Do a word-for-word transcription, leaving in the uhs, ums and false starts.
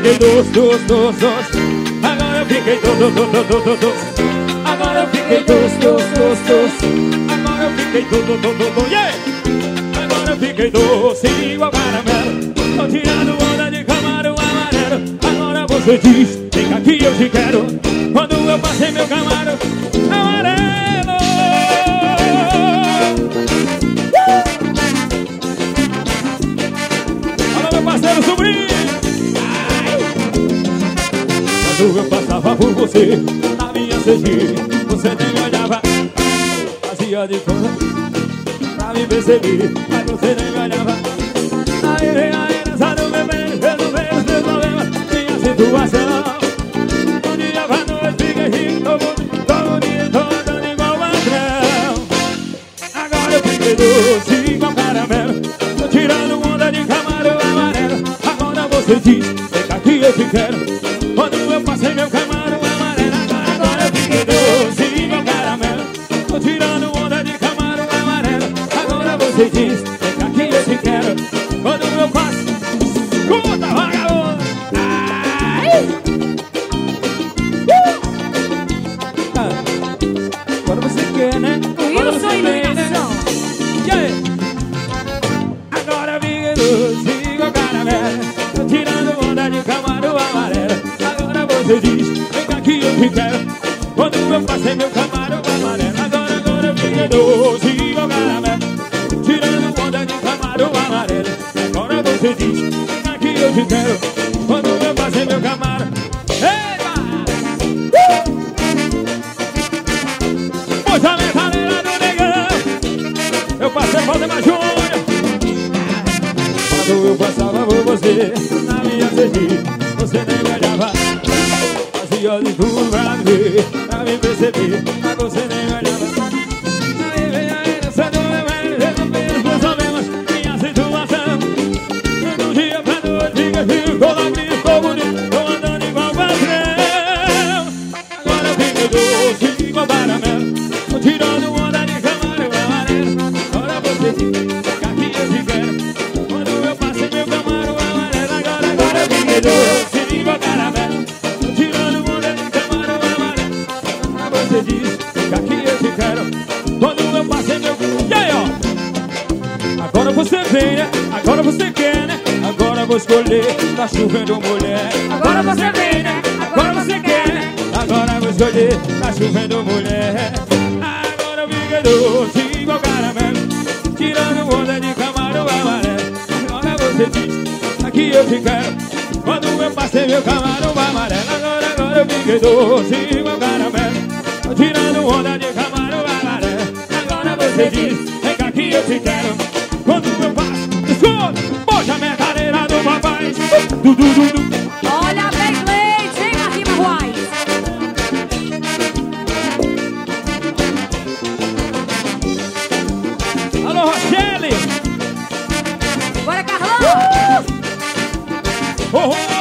fiquei doce, doce, doce, doce. Agora eu fiquei doce, doce, doce, doce, doce. Agora eu fiquei doce, doce, doce, doce. Agora eu fiquei doce, doce, doce, doce, yeah! Agora eu fiquei doce igual caramelo. Tô tirando onda de camarão amarelo. Agora você diz, vem cá que eu te quero. Quando eu passei meu camarão amarelo. Alô, meu parceiro sobrinho. Quando eu passava por você na minha C G, você nem me olhava, fazia de conta pra me perceber, mas você nem me olhava. Aí vem a herança do meu bem, resolver os meus problemas, minha situação. Do dia pra noite fiquei rico, todo dia tô andando igual ladrão. Agora eu fiquei doce igual caramelo. Tô tirando onda de camarão amarelo. Agora você diz, vem cá que eu te quero. Quando eu passei meu camarão amarelo. Agora, agora eu fiquei doce igual caramelo. Tô tirando onda de camarão amarelo. Agora você diz, vem cá que eu te quero. Quando eu passo, escuta, vagabundo. Ai! Uh! Agora você quer, né? Agora Wilson você vem, né? Yeah! Agora eu fiquei doce igual caramelo. Tô tirando onda de camarão amarelo. Você diz, vem cá que eu te quero. Quando eu passei meu camarão amarelo. Agora, agora eu fiquei doce igual caramelo. Tirando onda de camarão amarelo. Agora você diz, vem cá que eu te quero. Quando eu passei meu camarão. Eita! Uh! Puxa a metaleira do negão. Eu passei por cima Júnior. Quando eu passava por você na minha C G, você nem me olhava, fazia de tudo pra me ver, pra me perceber, mas você nem me olhava. Aí vem a herança do meu velho, resolver os meus problemas, minha situação. Do dia pra noite fica frio, tô magrinho, tô bonito, tô andando igual padrão. Agora eu fiquei doce igual caramelo. Tô tirando onda de camarão amarelo. Agora você diz, cá que eu te quero. Quando eu passei meu camarão amarelo. Agora, agora eu fiquei doce igual caramelo. Tô tirando onda de camarão amarelo. Agora você diz, cá que eu te quero. Quando eu passei meu... E aí, ó? Agora você vem, né? Agora você quer, né? Agora vou escolher, tá chovendo mulher. Agora você vem, né? Agora você quer, né? Agora vou escolher, tá chovendo mulher. Agora eu fiquei doce igual caramelo. Tirando onda de camarão amarelo. Agora você diz, aqui eu te quero. Quando eu passei meu camarão amarelo. Agora, agora eu fiquei doce igual caramelo. Tirando onda de camarão amarelo. Agora você diz, vem cá que eu te quero. Quando eu passo, escuta, puxa a metaleira do papai. Du, du, du, du. Olha a Beyblade, hein, Marquinhos Marruais? Alô, Rochelle. Bora, Carlão! Oh, oh.